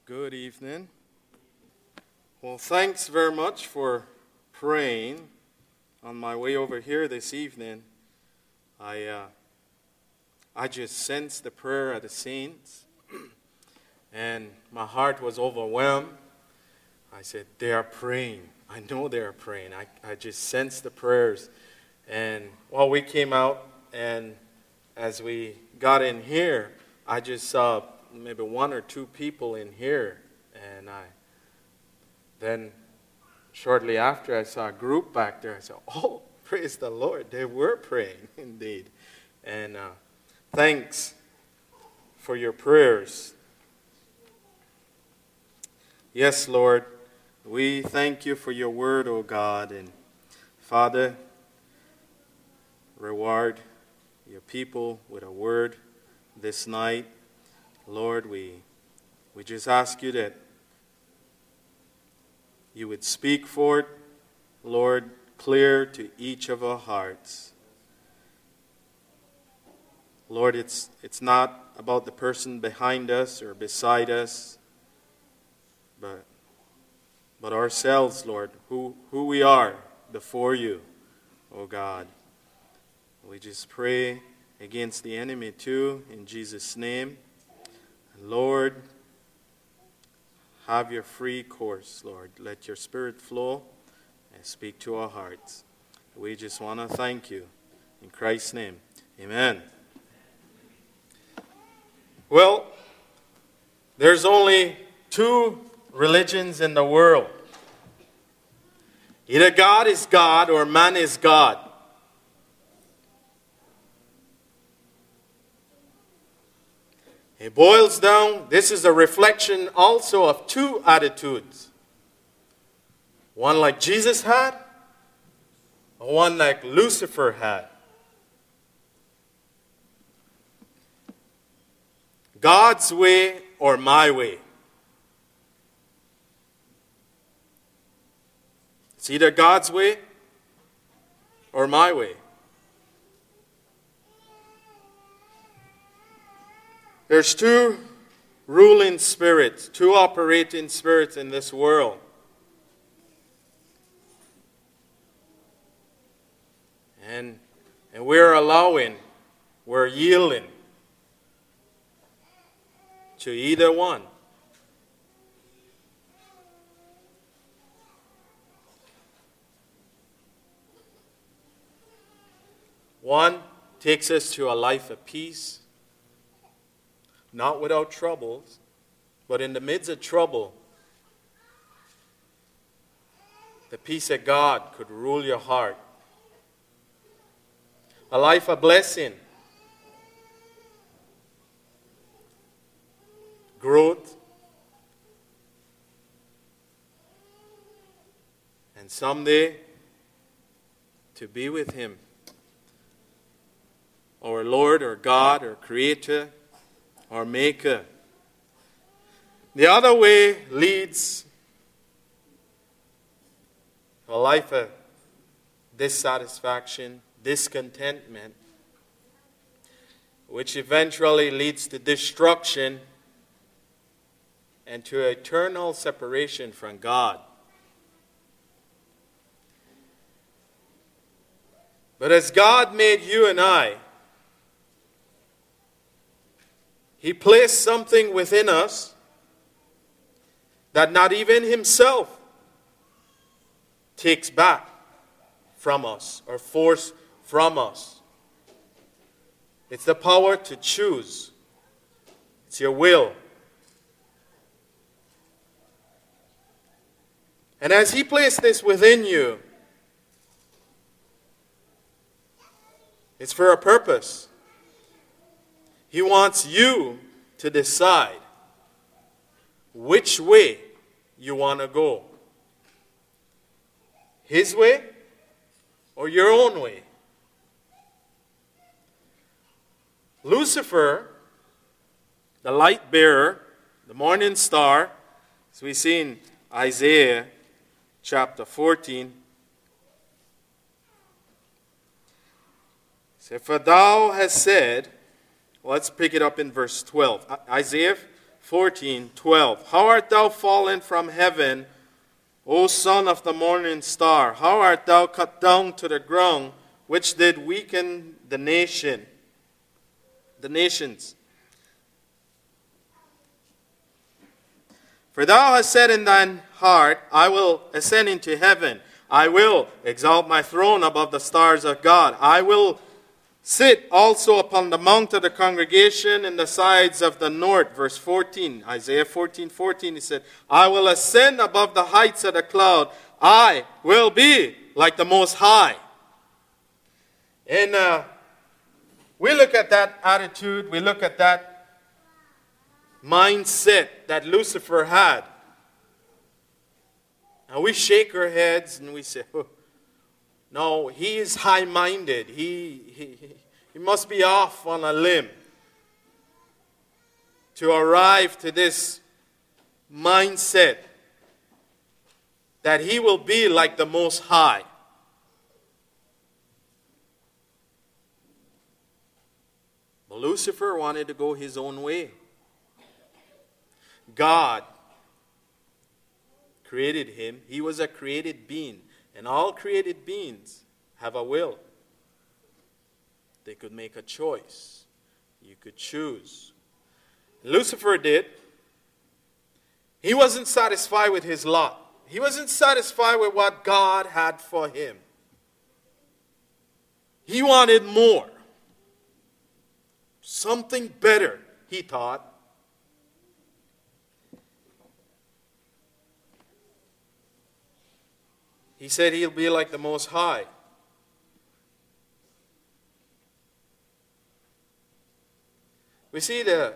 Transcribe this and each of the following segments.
Good evening. Well, thanks very much for praying. On my way over here this evening, I just sensed the prayer of the saints, and my heart was overwhelmed. I said, they are praying. I know they are praying. I just sensed the prayers. And while we came out, and as we got in here, I just saw maybe one or two people in here, and then shortly after I saw a group back there. I said, oh, praise the Lord, they were praying indeed. And thanks for your prayers. Yes, Lord, we thank you for your word, O God, and Father, reward your people with a word this night. Lord, we just ask you that you would speak forth, Lord, clear to each of our hearts. Lord, it's not about the person behind us or beside us, but ourselves, Lord, who we are before you, oh God. We just pray against the enemy too, in Jesus' name. Lord, have your free course, Lord. Let your Spirit flow and speak to our hearts. We just want to thank you. In Christ's name, amen. Well, there's only two religions in the world. Either God is God or man is God. It boils down, this is a reflection also of two attitudes. One like Jesus had, and one like Lucifer had. God's way or my way. It's either God's way or my way. There's two ruling spirits, two operating spirits in this world. And we're yielding to either one. One takes us to a life of peace, not without troubles, but in the midst of trouble, the peace of God could rule your heart. A life of blessing, growth, and someday to be with Him, our Lord, or God, or Creator, or Maker. The other way leads to a life of dissatisfaction, discontentment, which eventually leads to destruction and to eternal separation from God. But as God made you and I, He placed something within us that not even Himself takes back from us or force from us. It's the power to choose. It's your will. And as He placed this within you, it's for a purpose. He wants you to decide which way you want to go. His way or your own way. Lucifer, the light bearer, the morning star, as we see in Isaiah chapter 14, said, for thou hast said, let's pick it up in verse 12. Isaiah 14:12. How art thou fallen from heaven, O son of the morning star? How art thou cut down to the ground, which did weaken the nations? For thou hast said in thine heart, I will ascend into heaven. I will exalt my throne above the stars of God. I will sit also upon the mount of the congregation in the sides of the north. Verse 14, Isaiah 14:14, he said, I will ascend above the heights of the cloud. I will be like the Most High. And we look at that attitude, we look at that mindset that Lucifer had. And we shake our heads and we say, oh, no, he is high-minded. He must be off on a limb to arrive to this mindset that he will be like the Most High. But Lucifer wanted to go his own way. God created him. He was a created being. And all created beings have a will. They could make a choice. You could choose. Lucifer did. He wasn't satisfied with his lot. He wasn't satisfied with what God had for him. He wanted more. Something better, he thought. He said he'll be like the Most High. We see the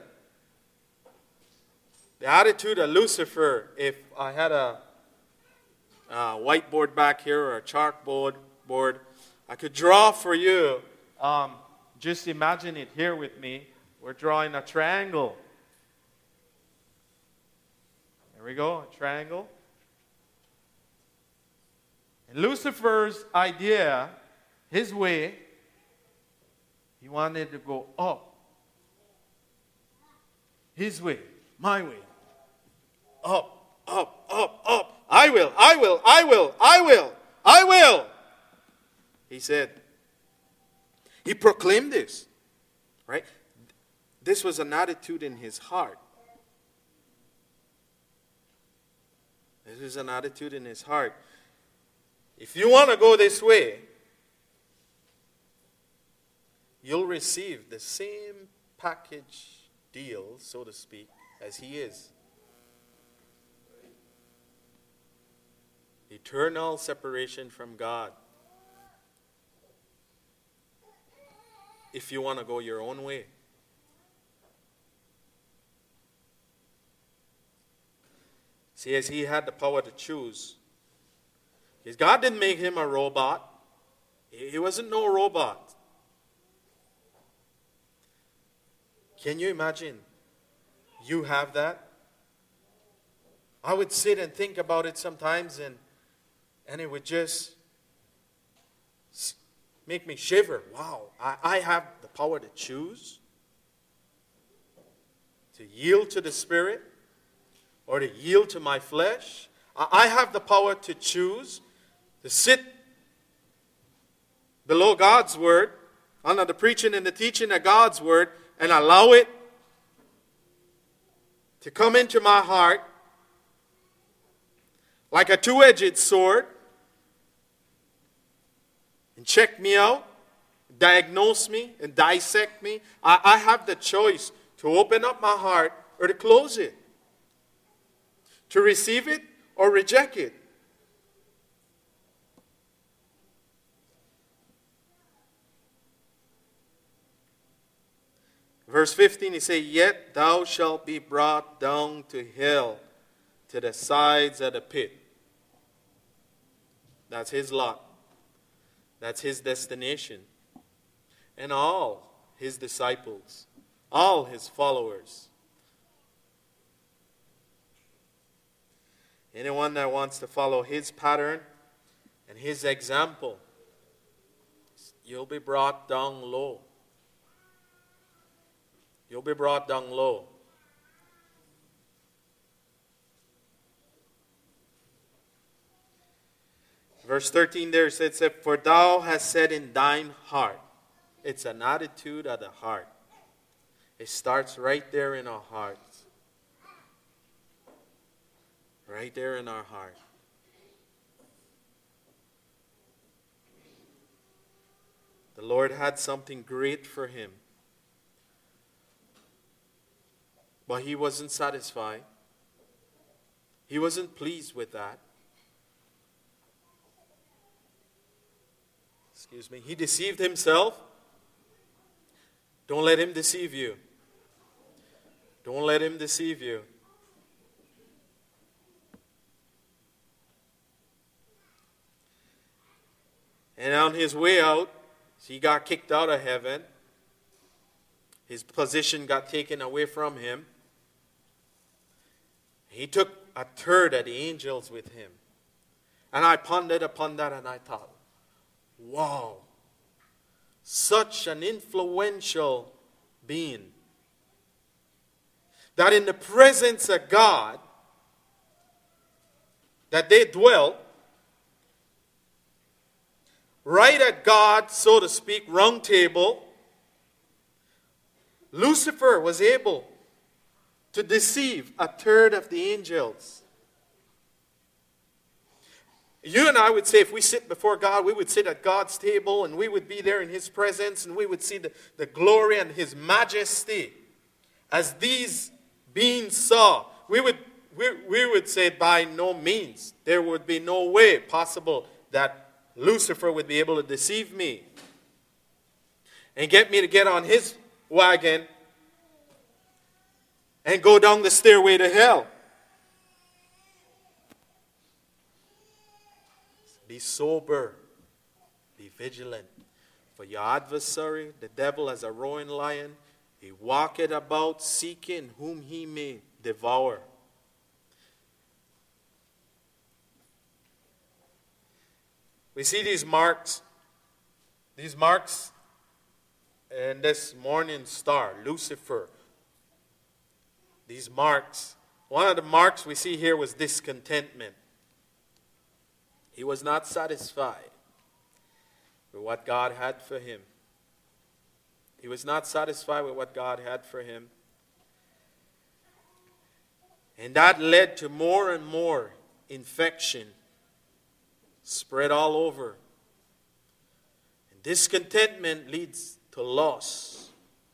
attitude of Lucifer. If I had a whiteboard back here or a chalkboard, I could draw for you. Just imagine it here with me. We're drawing a triangle. There we go, a triangle. And Lucifer's idea, his way, he wanted to go up. His way, my way. Up, up, up, up. I will. He said. He proclaimed this. Right? This was an attitude in his heart. This is an attitude in his heart. If you want to go this way, you'll receive the same package deal, so to speak, as he is. Eternal separation from God. If you want to go your own way. See, as he had the power to choose, because God didn't make him a robot. He wasn't no robot. Can you imagine? You have that? I would sit and think about it sometimes, and it would just make me shiver. Wow, I have the power to choose, to yield to the Spirit, or to yield to my flesh. I have the power to choose, to sit below God's Word, under the preaching and the teaching of God's Word, and allow it to come into my heart like a two-edged sword and check me out, diagnose me, and dissect me. I have the choice to open up my heart or to close it, to receive it or reject it. Verse 15, he says, Yet thou shalt be brought down to hell, to the sides of the pit. That's his lot. That's his destination. And all his disciples, all his followers. Anyone that wants to follow his pattern and his example, you'll be brought down low. You'll be brought down low. Verse 13 there says, "For thou hast said in thine heart." It's an attitude of the heart. It starts right there in our hearts. Right there in our heart. The Lord had something great for him. But he wasn't satisfied. He wasn't pleased with that. Excuse me. He deceived himself. Don't let him deceive you. Don't let him deceive you. And on his way out, he got kicked out of heaven. His position got taken away from him. He took a third of the angels with him. And I pondered upon that and I thought, wow, such an influential being. That in the presence of God, that they dwell right at God, so to speak, round table. Lucifer was able to deceive a third of the angels. You and I would say, if we sit before God, we would sit at God's table and we would be there in His presence and we would see the glory and His majesty. As these beings saw, we would say, by no means, there would be no way possible that Lucifer would be able to deceive me and get me to get on his wagon and go down the stairway to hell. Be sober, be vigilant. For your adversary, the devil, as a roaring lion, he walketh about seeking whom he may devour. We see these marks in this morning star, Lucifer. These marks, one of the marks we see here was discontentment. He was not satisfied with what God had for him. He was not satisfied with what God had for him. And that led to more and more infection spread all over. And discontentment leads to loss,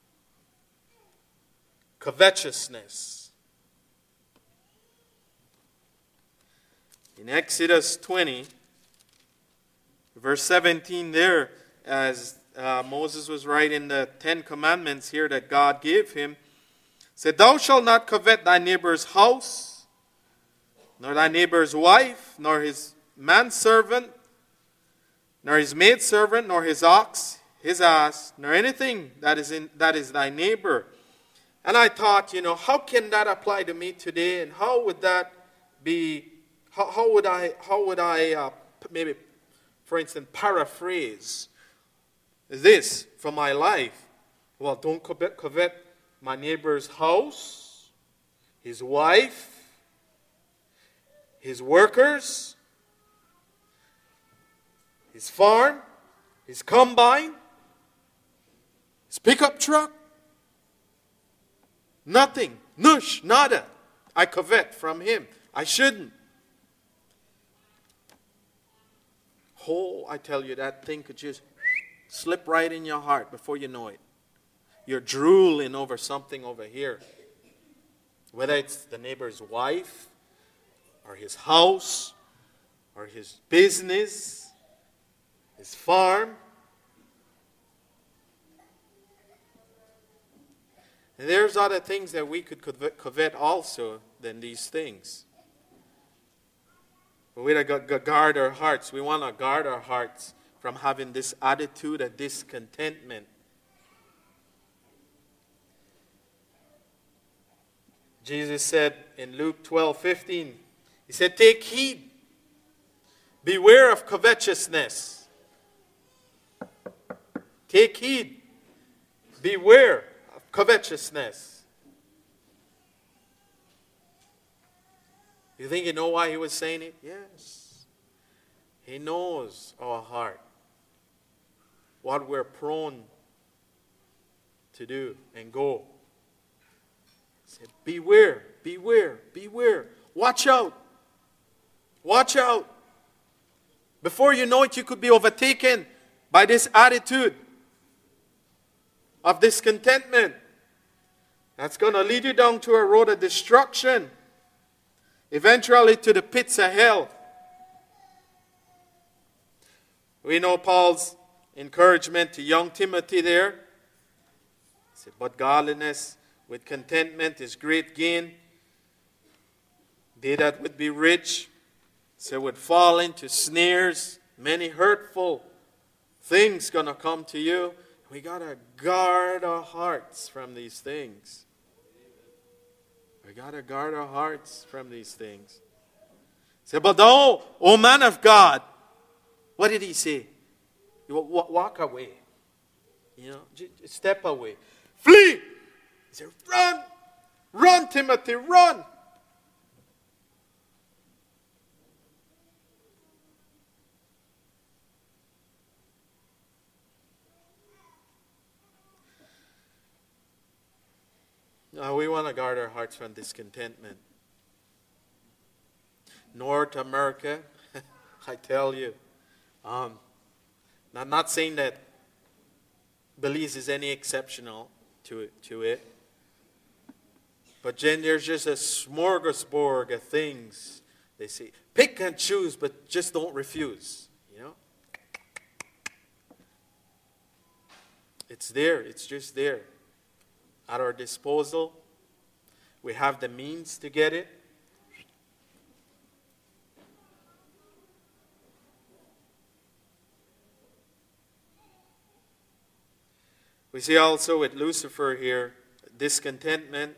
covetousness. In Exodus 20, verse 17 there, as Moses was writing the 10 commandments here that God gave him, said, "Thou shalt not covet thy neighbor's house, nor thy neighbor's wife, nor his manservant, nor his maidservant, nor his ox, his ass, nor anything that is thy neighbor." And I thought, how can that apply to me today? And how would that be? How would I maybe, for instance, paraphrase this for my life? Well, don't covet my neighbor's house, his wife, his workers, his farm, his combine, his pickup truck. Nothing, nush, nada, I covet from him. I shouldn't. Oh, I tell you, that thing could just slip right in your heart before you know it. You're drooling over something over here. Whether it's the neighbor's wife, or his house, or his business, his farm. And there's other things that we could covet also than these things. But we got to guard our hearts. We want to guard our hearts from having this attitude of discontentment. Jesus said in Luke 12:15, He said, "Take heed, beware of covetousness." Take heed, beware of covetousness. You think you know why He was saying it? Yes. He knows our heart, what we're prone to do and go. He said, beware, beware, beware. Watch out. Watch out. Before you know it, you could be overtaken by this attitude of discontentment. That's going to lead you down to a road of destruction, eventually to the pits of hell. We know Paul's encouragement to young Timothy there. He said, but godliness with contentment is great gain. They that would be rich, so would fall into snares, many hurtful things going to come to you. We got to guard our hearts from these things. We got to guard our hearts from these things. Say, but thou, O man of God, what did he say? Walk away. You know, just step away. Flee! He said, run! Run, Timothy, run! Now, we want to guard our hearts from discontentment. North America, I tell you, I'm not saying that Belize is any exceptional to it. But then there's just a smorgasbord of things. They say, pick and choose, but just don't refuse. You know? It's there. It's just there. At our disposal. We have the means to get it. We see also with Lucifer here, discontentment.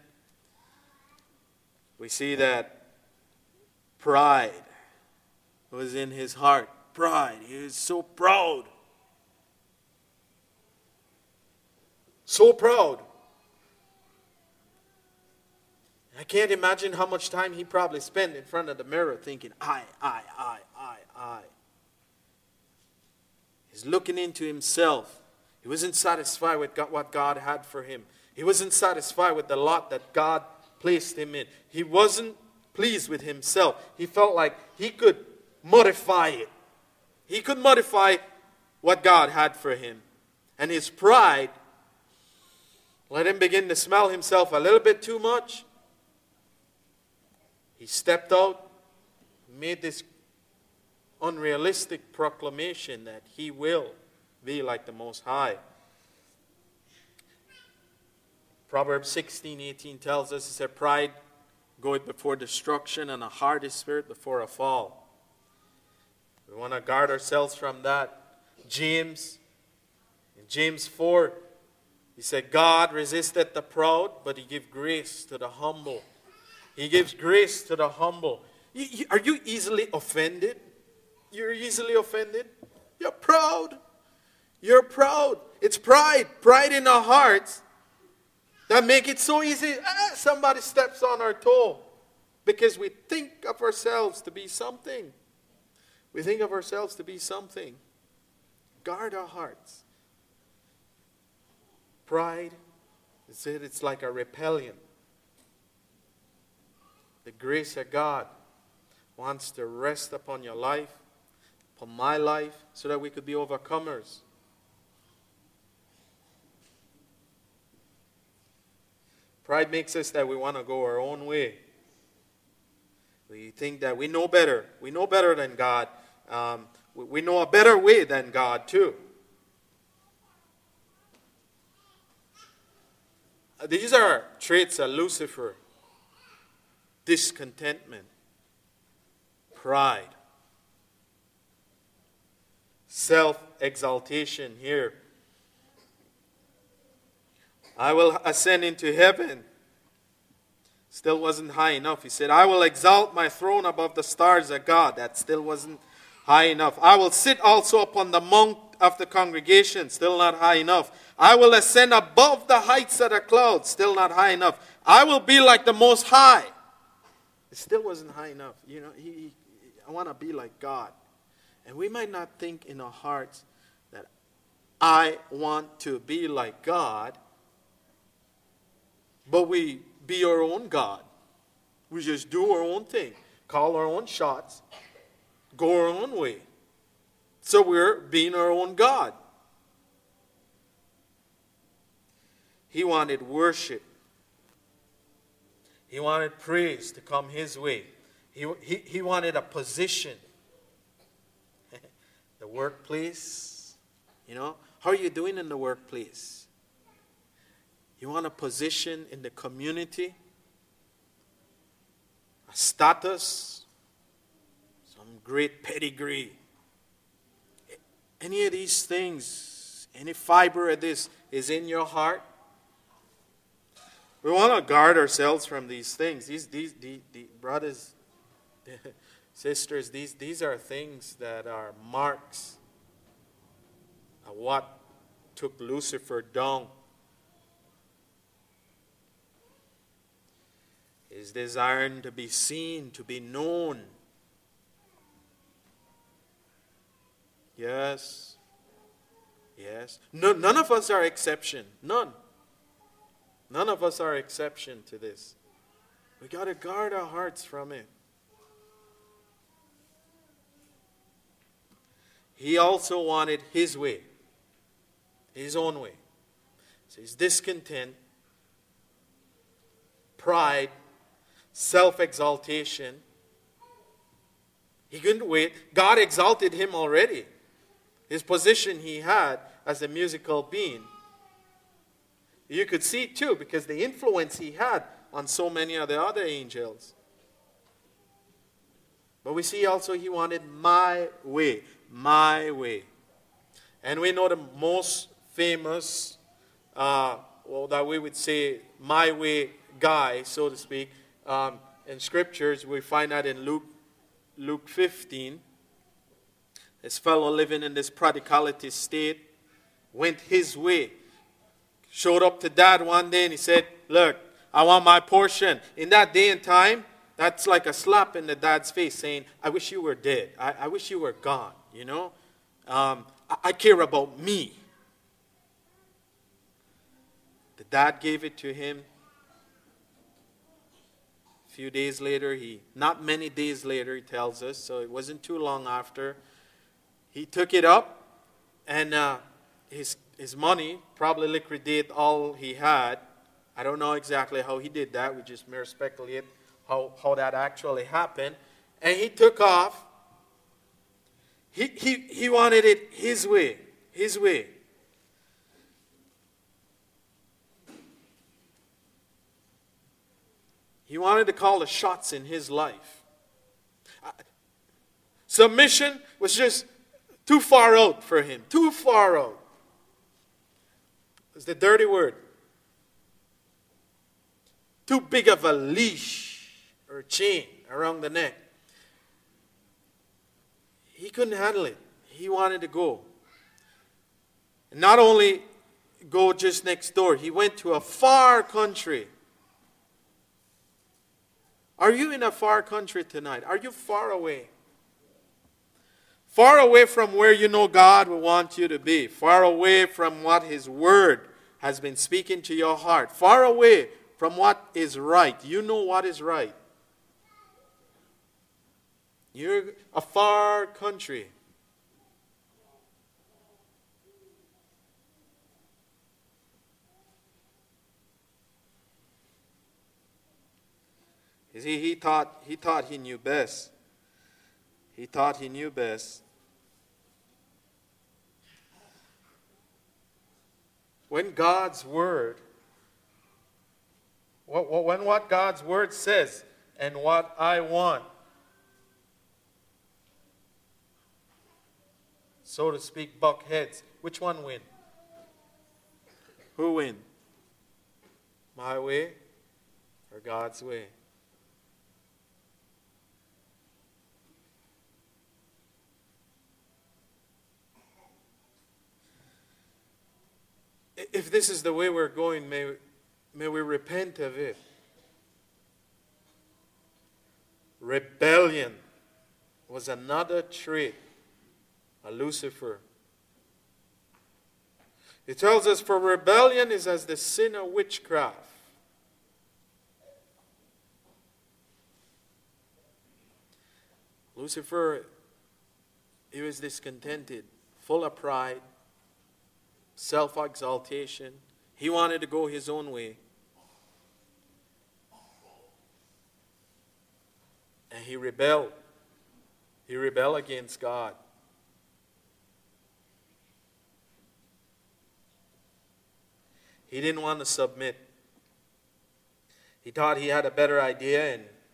We see that pride was in his heart. Pride. He was so proud. So proud. I can't imagine how much time he probably spent in front of the mirror thinking, I. He's looking into himself. He wasn't satisfied with what God had for him. He wasn't satisfied with the lot that God placed him in. He wasn't pleased with himself. He felt like he could modify it. He could modify what God had for him. And his pride let him begin to smell himself a little bit too much. He stepped out, made this unrealistic proclamation that he will be like the Most High. Proverbs 16:18 tells us, it said, pride goeth before destruction and a haughty spirit before a fall. We want to guard ourselves from that. James, in James 4, he said, God resisteth the proud, but he gives grace to the humble. He gives grace to the humble. Are you easily offended? You're easily offended? You're proud. You're proud. It's pride. Pride in our hearts that make it so easy. Somebody steps on our toe because we think of ourselves to be something. We think of ourselves to be something. Guard our hearts. Pride, it's like a rebellion. The grace of God wants to rest upon your life, upon my life, so that we could be overcomers. Pride makes us that we want to go our own way. We think that we know better. We know better than God. We know a better way than God too. These are traits of Lucifer. Discontentment, pride, self-exaltation here. I will ascend into heaven. Still wasn't high enough. He said, I will exalt my throne above the stars of God. That still wasn't high enough. I will sit also upon the mount of the congregation. Still not high enough. I will ascend above the heights of the clouds. Still not high enough. I will be like the Most High. It still wasn't high enough. You know, I want to be like God. And we might not think in our hearts that I want to be like God, but we be our own God. We just do our own thing, call our own shots, go our own way. So we're being our own God. He wanted worship. He wanted praise to come his way. He wanted a position. The workplace, how are you doing in the workplace? You want a position in the community? A status? Some great pedigree? Any of these things, any fiber of this is in your heart? We want to guard ourselves from these things. These brothers, sisters, these are things that are marks of what took Lucifer down. His desiring to be seen, to be known. Yes. Yes. None of us are exception. None. None of us are exception to this. We got to guard our hearts from it. He also wanted his way, his own way. So his discontent, pride, self-exaltation. He couldn't wait. God exalted him already. His position he had as a musical being. You could see it too, because the influence he had on so many of the other angels. But we see also he wanted my way. My way. And we know the most famous, that we would say, my way guy, so to speak. In scriptures, we find that in Luke 15. This fellow living in this prodigality state went his way. Showed up to dad one day and he said, look, I want my portion. In that day and time, that's like a slap in the dad's face saying, I wish you were dead. I wish you were gone, I care about me. The dad gave it to him. A few days later, not many days later, he tells us, so it wasn't too long after, he took it up and his money, probably liquidate all he had. I don't know exactly how he did that. We just mere speculate how that actually happened. And he took off. He wanted it his way. His way. He wanted to call the shots in his life. Submission was just too far out for him. Too far out. It's the dirty word. Too big of a leash or chain around the neck. He couldn't handle it. He wanted to go. And not only go just next door, he went to a far country. Are you in a far country tonight? Are you far away? Far away from where you know God will want you to be. Far away from what His Word has been speaking to your heart. Far away from what is right. You know what is right. You're a far country. You see, he thought he knew best. He thought he knew best. When God's Word, when what God's Word says and what I want, so to speak, buck heads, which one win? Who win? My way or God's way? If this is the way we're going, may we repent of it. Rebellion was another trait a Lucifer. It tells us, for rebellion is as the sin of witchcraft. Lucifer, he was discontented, full of pride, self-exaltation. He wanted to go his own way. And he rebelled. He rebelled against God. He didn't want to submit. He thought he had a better idea,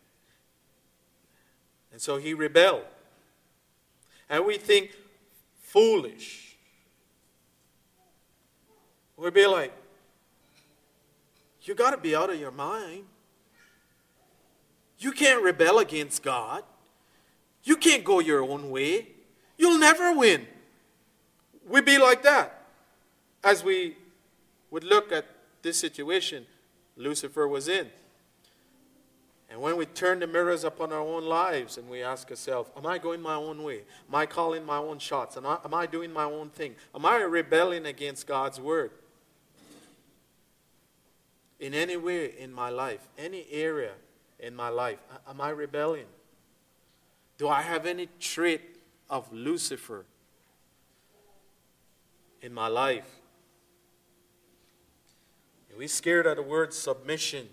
and so he rebelled. And we think, foolish. We'd be like, you got to be out of your mind. You can't rebel against God. You can't go your own way. You'll never win. We'd be like that. As we would look at this situation Lucifer was in. And when we turn the mirrors upon our own lives and we ask ourselves, am I going my own way? Am I calling my own shots? Am I doing my own thing? Am I rebelling against God's word? In any way in my life, any area in my life, am I rebelling? Do I have any trait of Lucifer in my life? And we're scared of the word submission.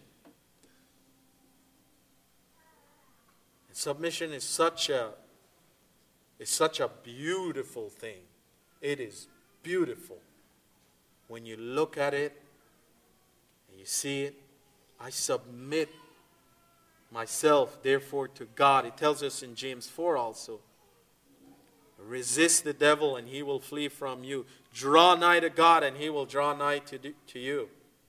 And submission is such a beautiful thing. It is beautiful. When you look at it and you see it, I submit myself, therefore, to God. It tells us in James 4 also. Resist the devil and he will flee from you. Draw nigh to God and he will draw nigh to you.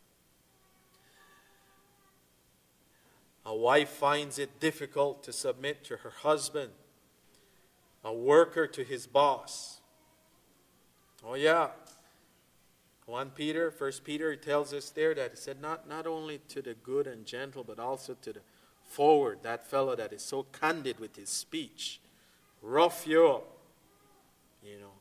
A wife finds it difficult to submit to her husband. A worker to his boss. Oh yeah. 1 Peter, he tells us there that he said not only to the good and gentle, but also to the forward, that fellow that is so candid with his speech. Rough you up. You know.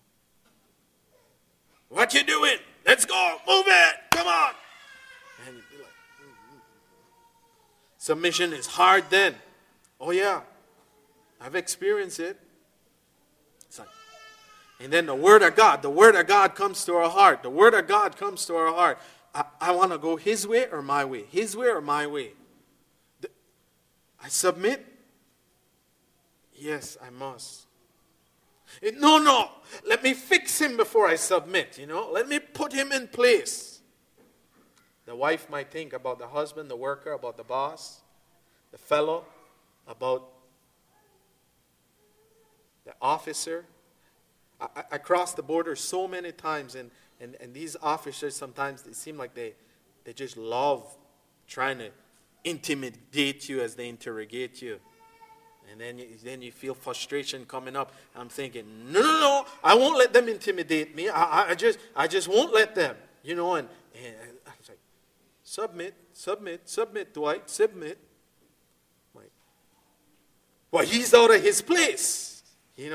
What you doing? Let's go. Move it. Come on. And you'd be like, Submission is hard then. Oh yeah. I've experienced it. It's like, and then the Word of God comes to our heart. The Word of God comes to our heart. I want to go His way or my way. His way or my way. I submit. Yes, I must. No. Let me fix him before I submit, Let me put him in place. The wife might think about the husband, the worker, about the boss, the fellow, about the officer. I crossed the border so many times, and these officers sometimes, they seem like they just love trying to intimidate you as they interrogate you. And then you feel frustration coming up. I'm thinking, no, I won't let them intimidate me. I just won't let them. And I was like, submit, Dwight, submit. Like, well, he's out of his place,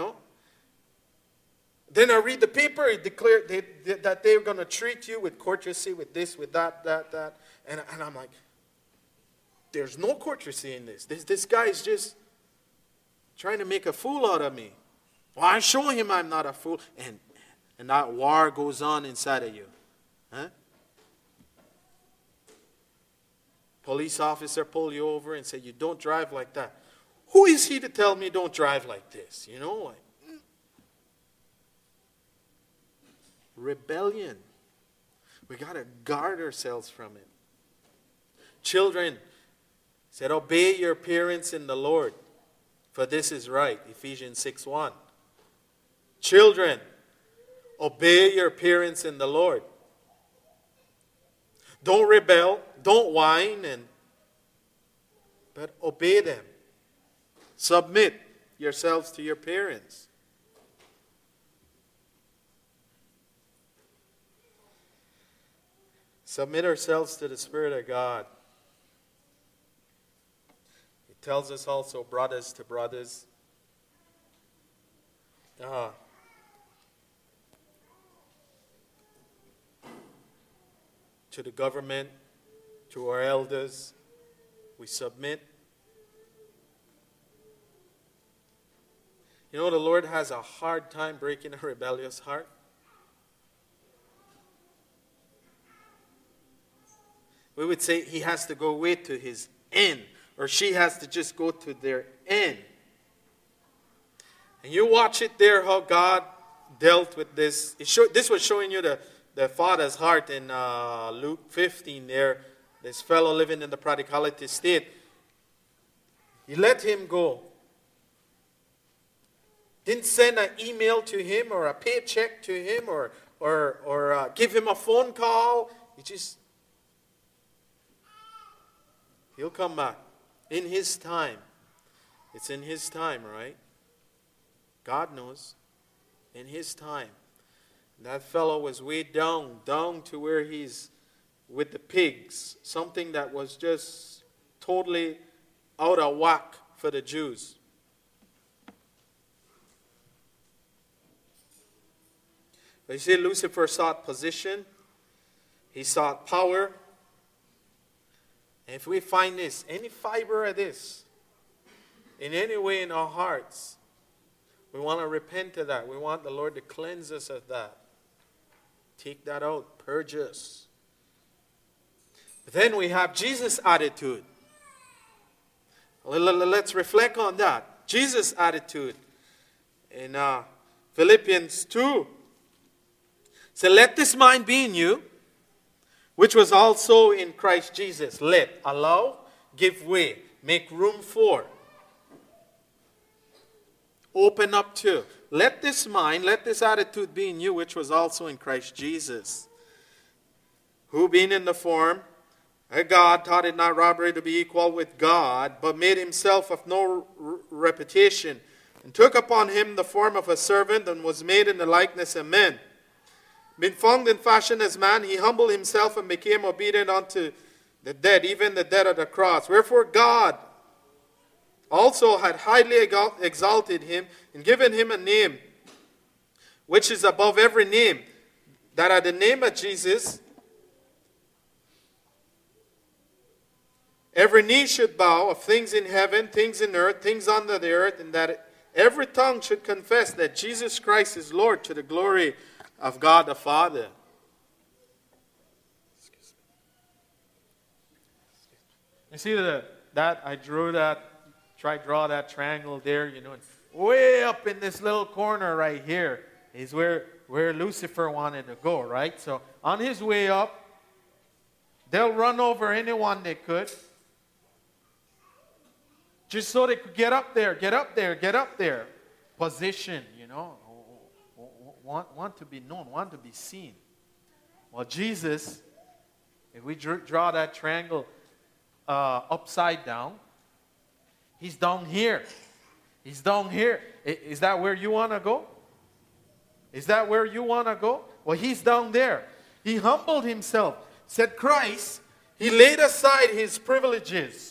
Then I read the paper, it declared that they're going to treat you with courtesy, with this, with that. And I'm like, there's no courtesy in this. This guy is just trying to make a fool out of me. Well, I show him I'm not a fool. And that war goes on inside of you. Huh? Police officer pull you over and say, you don't drive like that. Who is he to tell me don't drive like this? Rebellion. We got to guard ourselves from it. Children, said, obey your parents in the Lord, for this is right. Ephesians 6:1. Children, obey your parents in the Lord. Don't rebel, don't whine, but obey them. Submit yourselves to your parents. Submit ourselves to the Spirit of God. It tells us also, brothers to brothers. to the government, to our elders. We submit. You know, the Lord has a hard time breaking a rebellious heart. We would say he has to go way to his end, or she has to just go to their end. And you watch it there, how God dealt with this. This was showing you the Father's heart in Luke 15 there. This fellow living in the prodigality state. He let him go. Didn't send an email to him or a paycheck to him or give him a phone call. He'll come back in his time. It's in his time, right? God knows. In his time. That fellow was way down to where he's with the pigs. Something that was just totally out of whack for the Jews. But you see, Lucifer sought position. He sought power. And if we find this, any fiber of this, in any way in our hearts, we want to repent of that. We want the Lord to cleanse us of that. Take that out. Purge us. But then we have Jesus' attitude. Let's reflect on that. Jesus' attitude. In Philippians 2. So let this mind be in you, which was also in Christ Jesus. Let, allow, give way, make room for. Open up to. Let this mind, let this attitude be in you, which was also in Christ Jesus. Who being in the form of God, thought it not robbery to be equal with God, but made himself of no reputation, and took upon him the form of a servant, and was made in the likeness of men. Being found in fashion as man, he humbled himself and became obedient unto the death, even the death of the cross. Wherefore God also had highly exalted him and given him a name which is above every name, that at the name of Jesus every knee should bow, of things in heaven, things in earth, things under the earth, and that every tongue should confess that Jesus Christ is Lord, to the glory of God the Father. You see that I drew that, tried to draw that triangle there, you know, and way up in this little corner right here is where Lucifer wanted to go, right? So on his way up, they'll run over anyone they could, just so they could get up there. Position, you know. Want to be known, want to be seen. Well, Jesus, if we draw that triangle upside down, he's down here. He's down here. Is that where you want to go? Is that where you want to go? Well, he's down there. He humbled himself. Said Christ, he laid aside his privileges.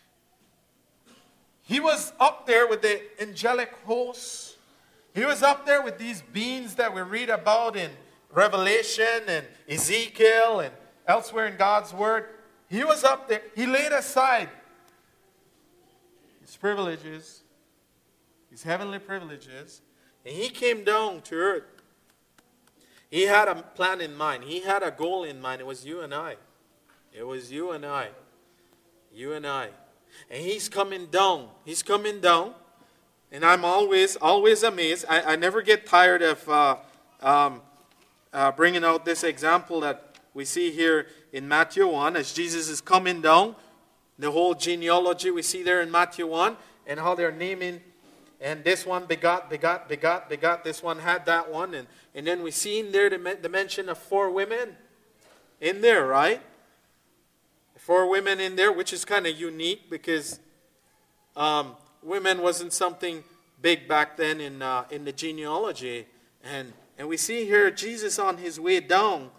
He was up there with the angelic hosts. He was up there with these beings that we read about in Revelation and Ezekiel and elsewhere in God's Word. He was up there. He laid aside his privileges, his heavenly privileges, and he came down to earth. He had a plan in mind. He had a goal in mind. It was you and I. It was you and I. You and I. And he's coming down. He's coming down. And I'm always amazed. I never get tired of bringing out this example that we see here in Matthew 1 as Jesus is coming down. The whole genealogy we see there in Matthew 1 and how they're naming. And this one begot. This one had that one. And then we see in there the mention of 4 women in there, right? 4 women in there, which is kind of unique because women wasn't something big back then in the genealogy. And we see here Jesus on his way down,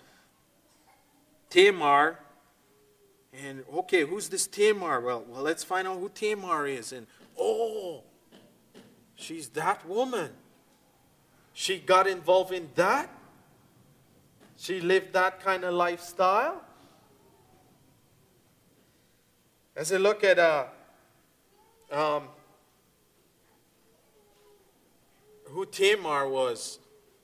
Tamar. And okay, who's this Tamar? Well, let's find out who Tamar is. And she's that woman. She got involved in that. She lived that kind of lifestyle. As I look at who Tamar was,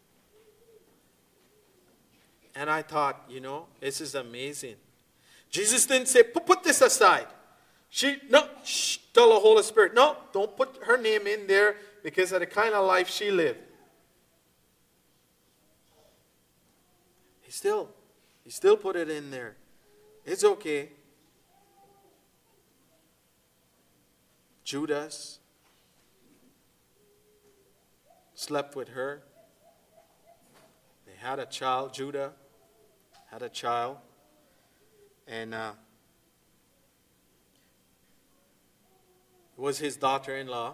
and I thought, this is amazing. Jesus didn't say, put this aside. Tell the Holy Spirit, no, don't put her name in there because of the kind of life she lived. He still put it in there. It's okay. Judas slept with her. They had a child. Judah had a child. And it was his daughter-in-law.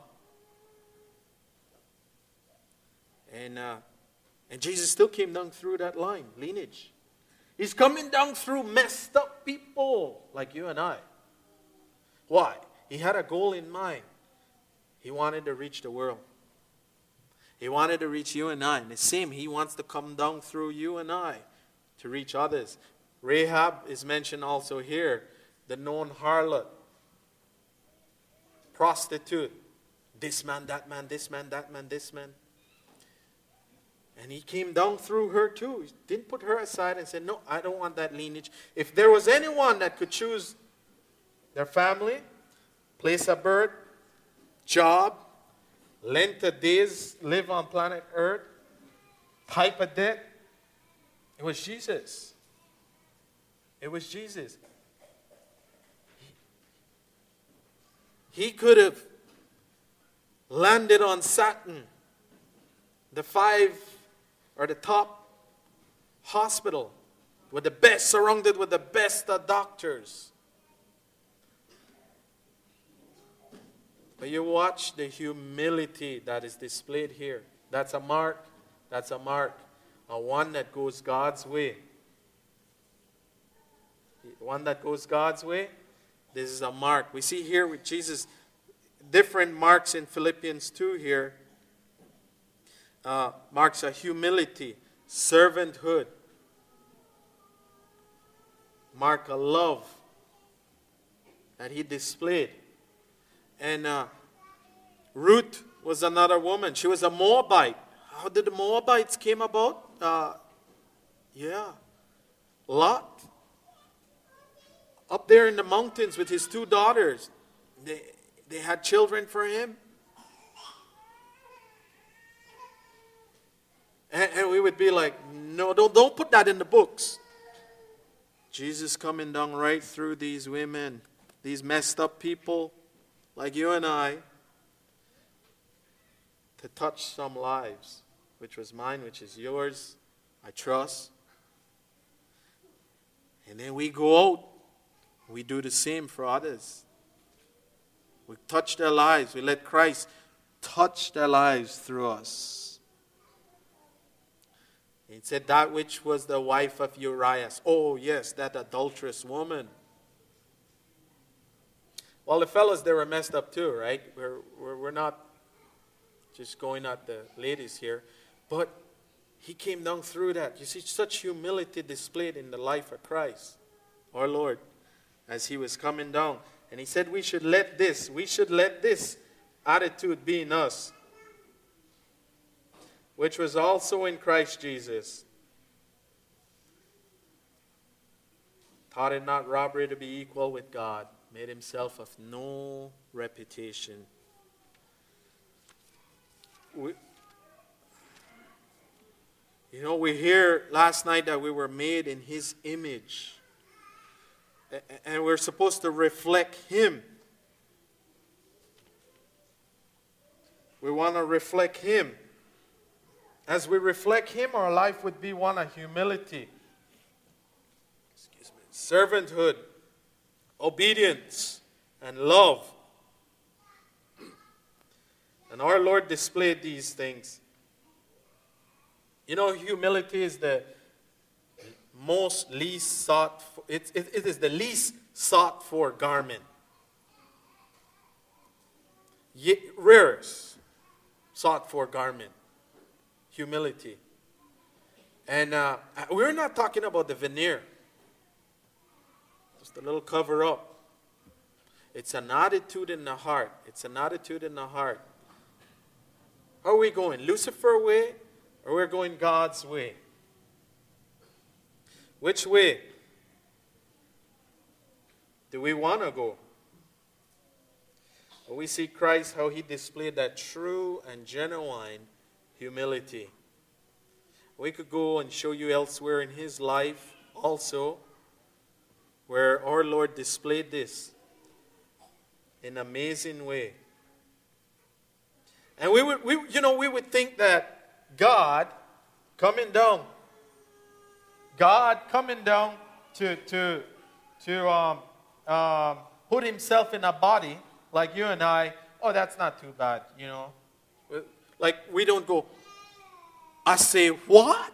And Jesus still came down through that lineage. He's coming down through messed up people like you and I. Why? He had a goal in mind. He wanted to reach the world. He wanted to reach you and I. And the same, he wants to come down through you and I to reach others. Rahab is mentioned also here. The known harlot. Prostitute. This man, that man, this man, that man, this man. And he came down through her too. He didn't put her aside and said, no, I don't want that lineage. If there was anyone that could choose their family, place of birth, job, length of days, live on planet Earth, type of debt, it was Jesus. It was Jesus. He could have landed on Saturn, the top hospital, with the best, surrounded with the best doctors. But you watch the humility that is displayed here. That's a mark. That's a mark. A one that goes God's way. One that goes God's way. This is a mark. We see here with Jesus different marks in Philippians 2 here. Marks of humility, servanthood, mark of love that he displayed. And Ruth was another woman. She was a Moabite. How did the Moabites came about? Lot. Up there in the mountains with his two daughters. They had children for him. And we would be like, no, don't put that in the books. Jesus coming down right through these women, these messed up people like you and I, to touch some lives, which was mine, which is yours, I trust. And then we go out, we do the same for others. We touch their lives, we let Christ touch their lives through us. He said that which was the wife of Uriah. Oh yes, that adulterous woman. Well, the fellas, they were messed up too, right? We're not just going at the ladies here. But he came down through that. You see, such humility displayed in the life of Christ, our Lord, as he was coming down. And he said we should let this attitude be in us, which was also in Christ Jesus. Thought it not robbery to be equal with God. Made himself of no reputation. We hear last night that we were made in his image. And we're supposed to reflect him. We want to reflect him. As we reflect him, our life would be one of humility. Servanthood. Obedience and love. And our Lord displayed these things. Humility is the least sought for, it is the least sought for garment. Rarest sought for garment. Humility. And we're not talking about the veneer. Just a little cover up. It's an attitude in the heart. It's an attitude in the heart. How are we going? Lucifer's way, or we're going God's way? Which way do we want to go? Well, we see Christ, how he displayed that true and genuine humility. We could go and show you elsewhere in his life also, where our Lord displayed this in an amazing way. And we would think that God coming down to put himself in a body like you and I, oh, that's not too bad, you know. Like we don't go, I say, what?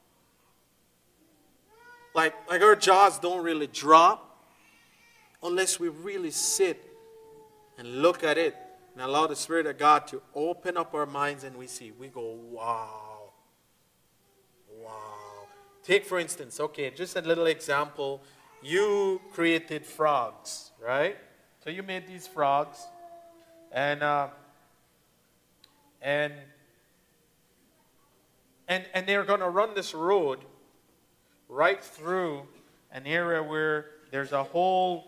Like our jaws don't really drop unless we really sit and look at it and allow the Spirit of God to open up our minds, and we see. We go, wow. Wow. Take, for instance, okay, just a little example. You created frogs, right? So you made these frogs, and they're going to run this road right through an area where there's a whole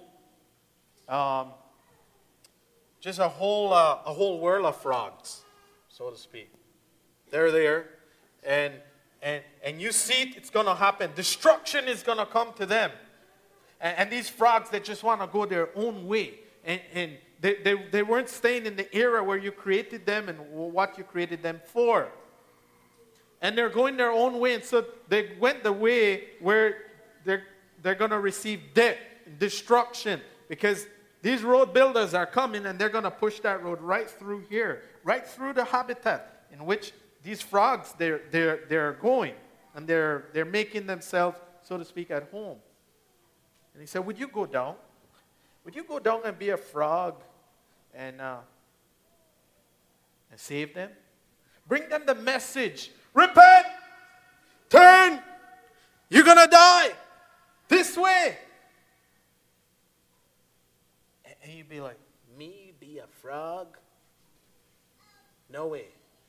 whirl of frogs, so to speak. They're there, and you see it's going to happen. Destruction is going to come to them. And these frogs, they just want to go their own way. And they weren't staying in the area where you created them and what you created them for. And they're going their own way. And so they went the way where they're going to receive death, destruction. Because these road builders are coming, and they're going to push that road right through here, right through the habitat in which these frogs, they're going. And they're making themselves, so to speak, at home. And he said, would you go down? Would you go down and be a frog and save them? Bring them the message. Repent! Turn! You're going to die! This way! And you'd be like, me be a frog? No way.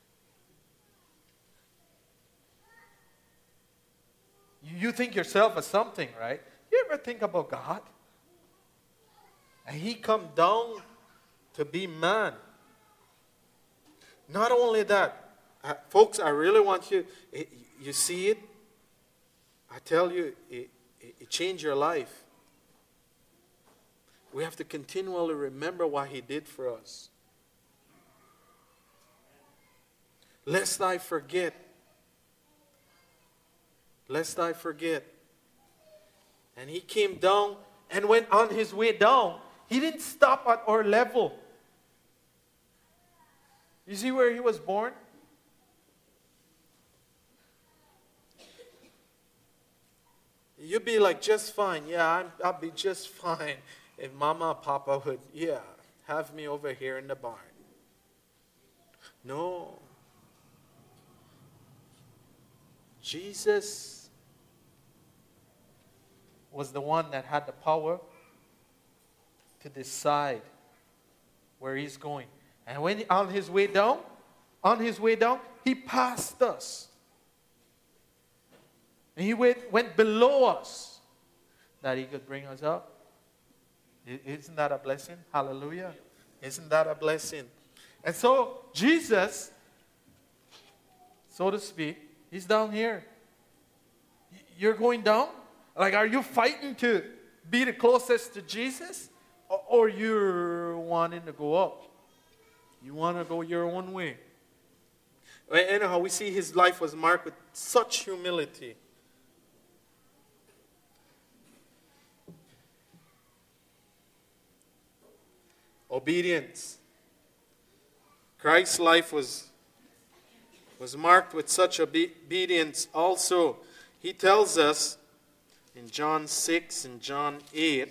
You think yourself as something, right? You ever think about God? And he come down to be man. Not only that, folks, I really want you see it? I tell you, it changed your life. We have to continually remember what he did for us. Lest I forget. Lest I forget. And he came down, and went on his way down. He didn't stop at our level. You see where he was born? You'd be like, just fine. Yeah, I'll be just fine if Mama and Papa would, have me over here in the barn. No. Jesus was the one that had the power to decide where he's going. And when on his way down, he passed us. And he went below us that he could bring us up. Isn't that a blessing? Hallelujah. Isn't that a blessing? And so Jesus, so to speak, he's down here. You're going down? Like, are you fighting to be the closest to Jesus? Or you're wanting to go up? You want to go your own way. Anyhow, we see his life was marked with such humility. Obedience. Christ's life was marked with such obedience also. He tells us in John 6 and John 8,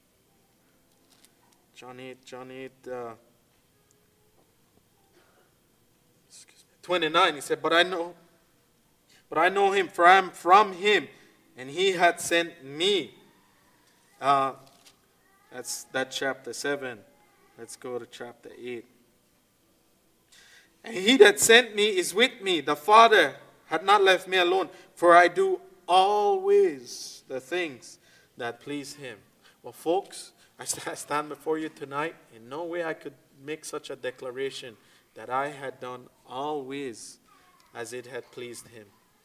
29, he said, But I know him, for I am from him, and he had sent me. That's chapter 7. Let's go to chapter 8. And he that sent me is with me. The Father had not left me alone, for I do always the things that please him. Well, folks, I stand before you tonight. In no way I could make such a declaration that I had done always as it had pleased him.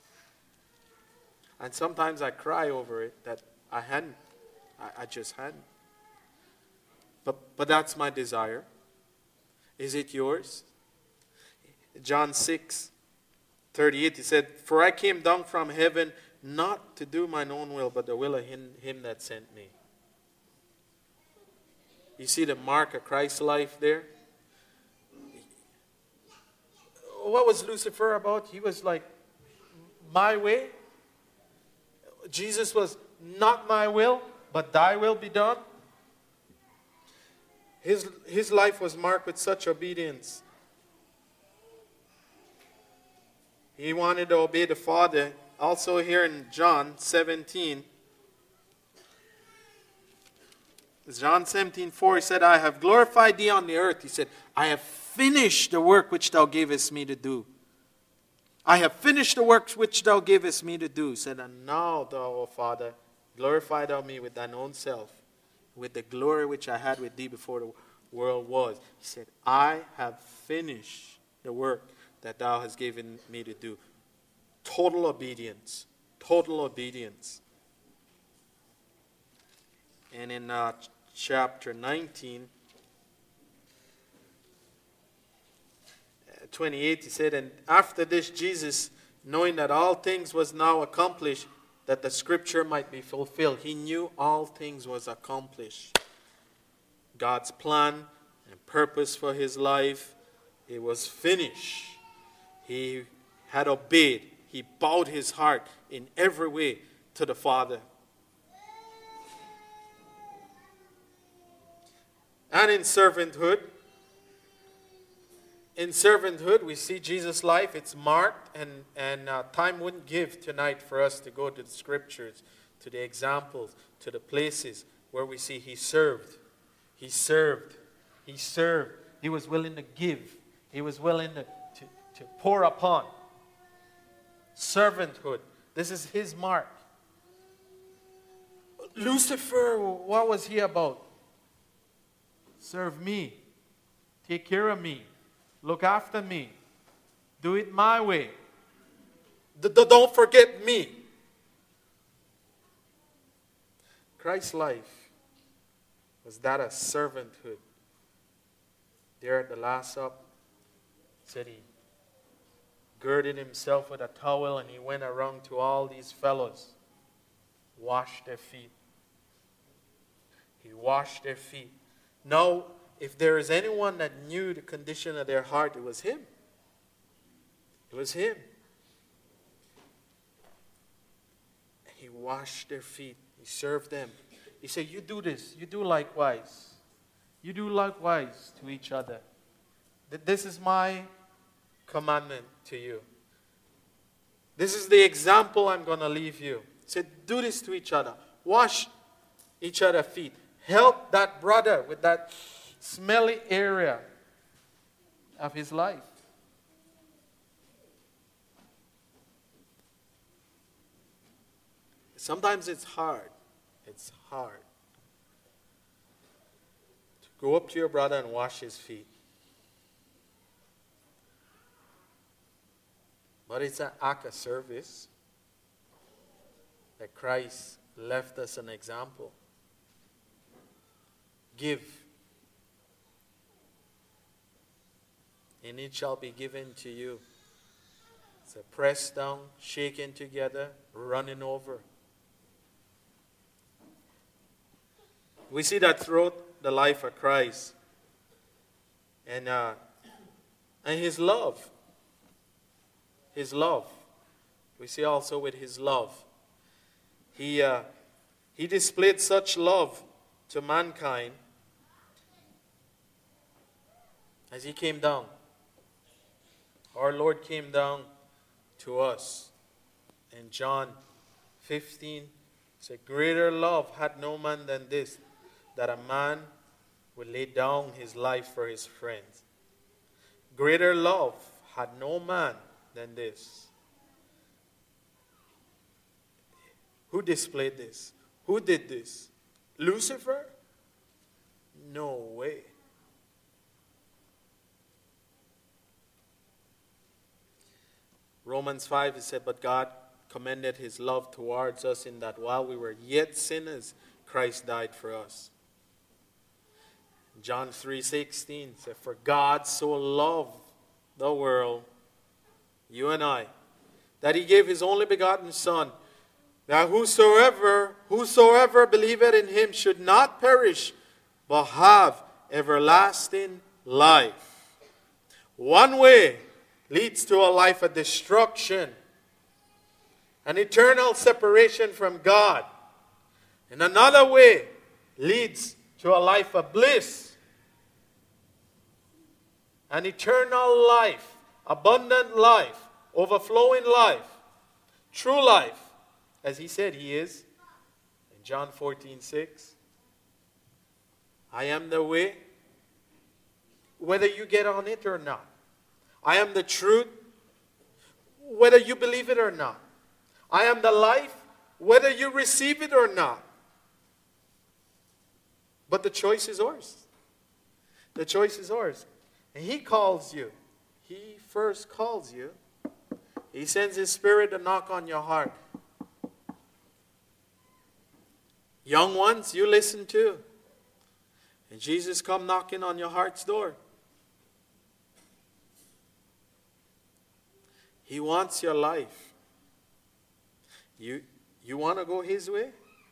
And sometimes I cry over it that I hadn't. I just hadn't. But that's my desire. Is it yours? John 6:38, he said, "For I came down from heaven not to do mine own will, but the will of him that sent me." You see the mark of Christ's life there? What was Lucifer about? He was like, my way. Jesus was, not my will, but thy will be done. His life was marked with such obedience. He wanted to obey the Father. Also here in John 17, John 17:4, he said, "I have glorified thee on the earth." He said, "I have finished the work which thou gavest me to do." I have finished the work which thou gavest me to do. He said, "And now thou, O Father, glorify thou me with thine own self, with the glory which I had with thee before the world was." He said, "I have finished the work that thou hast given me to do." Total obedience. Total obedience. And in chapter 19, 28, he said, "And after this Jesus, knowing that all things was now accomplished, that the scripture might be fulfilled." He knew all things was accomplished. God's plan and purpose for his life, it was finished. He had obeyed. He bowed his heart in every way to the Father. And in servanthood, we see Jesus' life. It's marked, and time wouldn't give tonight for us to go to the scriptures, to the examples, to the places where we see he served. He served. He served. He was willing to give. He was willing to pour upon. Servanthood. This is his mark. Lucifer, what was he about? Serve me. Take care of me. Look after me. Do it my way. Don't forget me. Christ's life was that of servanthood. There at the Last Supper, said he girded himself with a towel and he went around to all these fellows, washed their feet. He washed their feet. Now, if there is anyone that knew the condition of their heart, it was him. It was him. He washed their feet. He served them. He said, "You do this. You do likewise. You do likewise to each other. This is my commandment to you. This is the example I'm going to leave you." He said, "Do this to each other. Wash each other's feet. Help that brother with that smelly area of his life." Sometimes it's hard. It's hard to go up to your brother and wash his feet. But it's an act of service that Christ left us an example. Give, and it shall be given to you. It's a pressed down, shaken together, running over. We see that throughout the life of Christ. And his love. His love. We see also with his love. He displayed such love to mankind as he came down. Our Lord came down to us. In John 15, it said, "Greater love had no man than this, that a man would lay down his life for his friends. Greater love had no man than this. Who displayed this? Who did this? Lucifer? No way. Romans 5, it said, but God commended his love towards us in that while we were yet sinners, Christ died for us. John 3:16 said, for God so loved the world, you and I, that he gave his only begotten Son, that whosoever believeth in him should not perish, but have everlasting life. One way leads to a life of destruction, an eternal separation from God. And another way leads to a life of bliss, an eternal life, abundant life, overflowing life, true life, as he said he is in John 14:6. I am the way, whether you get on it or not. I am the truth, whether you believe it or not. I am the life, whether you receive it or not. But the choice is ours. The choice is ours. And he calls you. He first calls you. He sends his Spirit to knock on your heart. Young ones, you listen too. And Jesus come knocking on your heart's door. He wants your life. You want to go his way?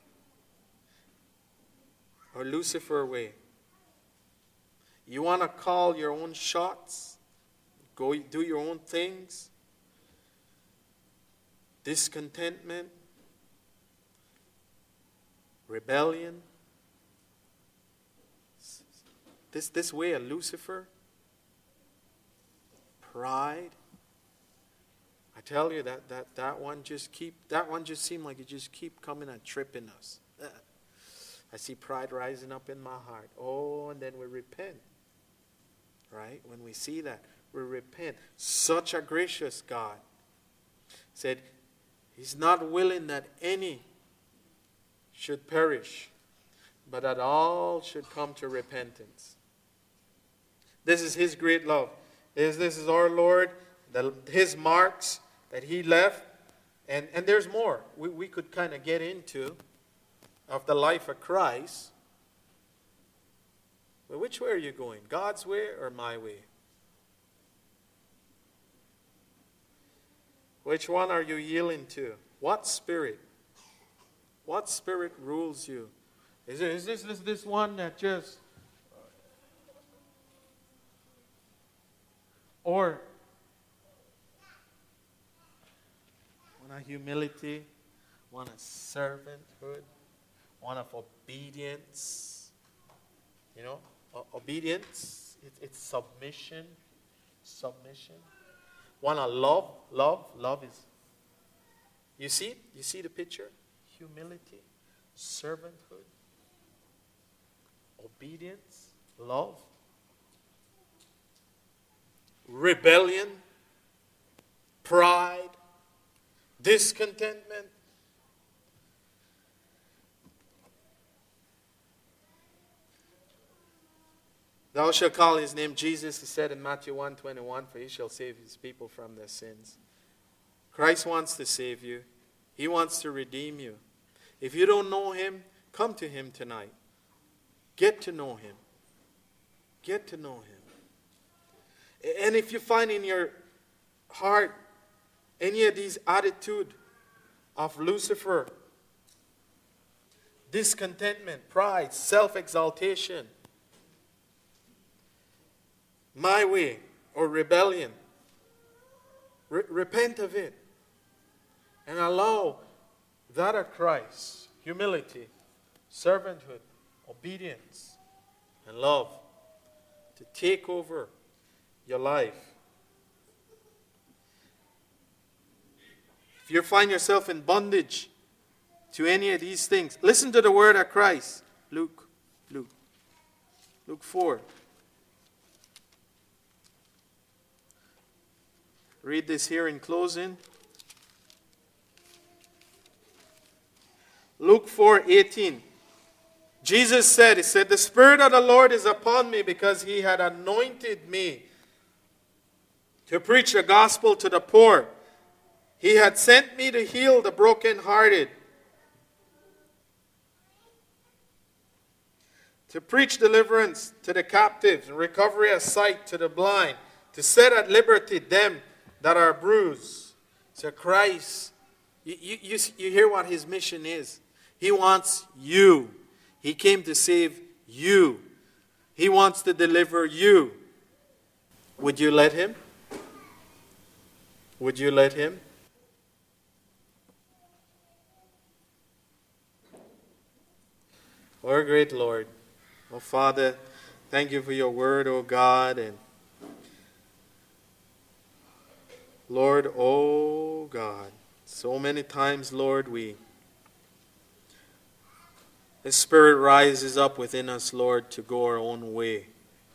Or Lucifer's way? You want to call your own shots? Go do your own things? Discontentment? Rebellion? This way of Lucifer? Pride? I tell you that one just seemed like it just keep coming and tripping us. I see pride rising up in my heart. Oh, and then we repent. Right? When we see that, we repent. Such a gracious God said he's not willing that any should perish, but that all should come to repentance. This is his great love. This is our Lord, his marks that he left. And there's more we could kind of get into of the life of Christ. But which way are you going? God's way or my way? Which one are you yielding to? What spirit? What spirit rules you? Is this one that just... Or one of humility, one of servanthood, one of obedience. You know, obedience, it's submission. Submission. One of love. Love is... You see the picture? Humility, servanthood, obedience, love, rebellion, pride, discontentment. Thou shalt call his name Jesus, he said in Matthew 1:21, for he shall save his people from their sins. Christ wants to save you. He wants to redeem you. If you don't know him, come to him tonight. Get to know him. Get to know him. And if you find in your heart any of these attitudes of Lucifer, discontentment, pride, self-exaltation, my way, or rebellion, repent of it. And allow that of Christ, humility, servanthood, obedience, and love to take over your life. If you find yourself in bondage to any of these things, listen to the word of Christ. Luke Luke. Luke 4. Read this here in closing. Luke 4:18. Jesus said, He said, "The Spirit of the Lord is upon me because He had anointed me to preach the gospel to the poor. He had sent me to heal the brokenhearted, to preach deliverance to the captives and recovery of sight to the blind, to set at liberty them that are bruised." So Christ, you hear what His mission is. He wants you. He came to save you. He wants to deliver you. Would you let Him? Would you let Him? Our great Lord, oh Father, thank you for your word, oh God. And Lord, oh God, so many times, Lord, the Spirit rises up within us, Lord, to go our own way.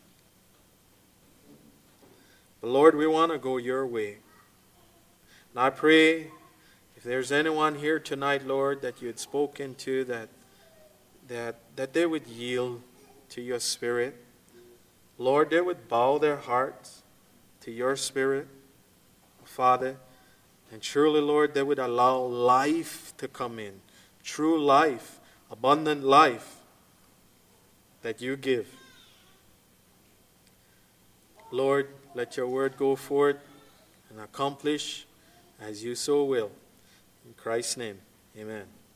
But Lord, we want to go your way. And I pray, if there's anyone here tonight, Lord, that you had spoken to, that they would yield to your Spirit. Lord, they would bow their hearts to your Spirit, Father. And surely, Lord, they would allow life to come in. True life, abundant life that you give. Lord, let your word go forth and accomplish as you so will. In Christ's name, amen.